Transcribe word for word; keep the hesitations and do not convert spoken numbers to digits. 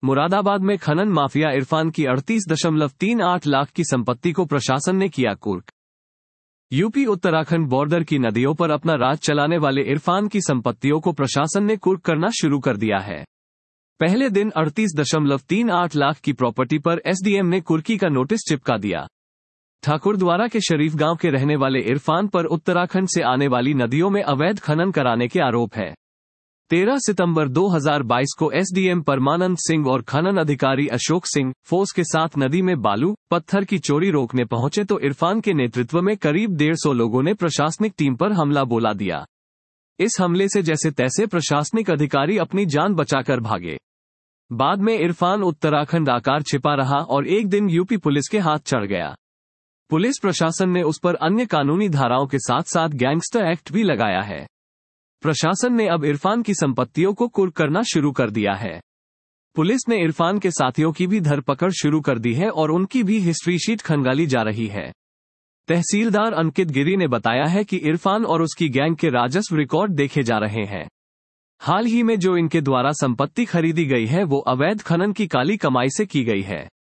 मुरादाबाद में खनन माफिया इरफान की अड़तीस दशमलव तीन आठ लाख की संपत्ति को प्रशासन ने किया कुर्क। यूपी उत्तराखंड बॉर्डर की नदियों पर अपना राज चलाने वाले इरफान की संपत्तियों को प्रशासन ने कुर्क करना शुरू कर दिया है। पहले दिन अड़तीस दशमलव तीन आठ लाख की प्रॉपर्टी पर एसडीएम ने कुर्की का नोटिस चिपका दिया। ठाकुरद्वारा के शरीफ गांव के रहने वाले इरफान पर उत्तराखंड से आने वाली नदियों में अवैध खनन कराने के आरोप है। तेरह सितंबर दो हज़ार बाईस को एसडीएम परमानंद सिंह और खनन अधिकारी अशोक सिंह फोर्स के साथ नदी में बालू पत्थर की चोरी रोकने पहुंचे तो इरफान के नेतृत्व में करीब डेढ़ सौ लोगों ने प्रशासनिक टीम पर हमला बोला दिया। इस हमले से जैसे तैसे प्रशासनिक अधिकारी अपनी जान बचाकर भागे। बाद में इरफान उत्तराखंड आकार छिपा रहा और एक दिन यूपी पुलिस के हाथ चढ़ गया। पुलिस प्रशासन ने उस पर अन्य कानूनी धाराओं के साथ साथ गैंगस्टर एक्ट भी लगाया है। प्रशासन ने अब इरफान की संपत्तियों को कुर्क करना शुरू कर दिया है। पुलिस ने इरफान के साथियों की भी धरपकड़ शुरू कर दी है और उनकी भी हिस्ट्री शीट खंगाली जा रही है। तहसीलदार अंकित गिरी ने बताया है कि इरफान और उसकी गैंग के राजस्व रिकॉर्ड देखे जा रहे हैं। हाल ही में जो इनके द्वारा संपत्ति खरीदी गई है वो अवैध खनन की काली कमाई से की गई है।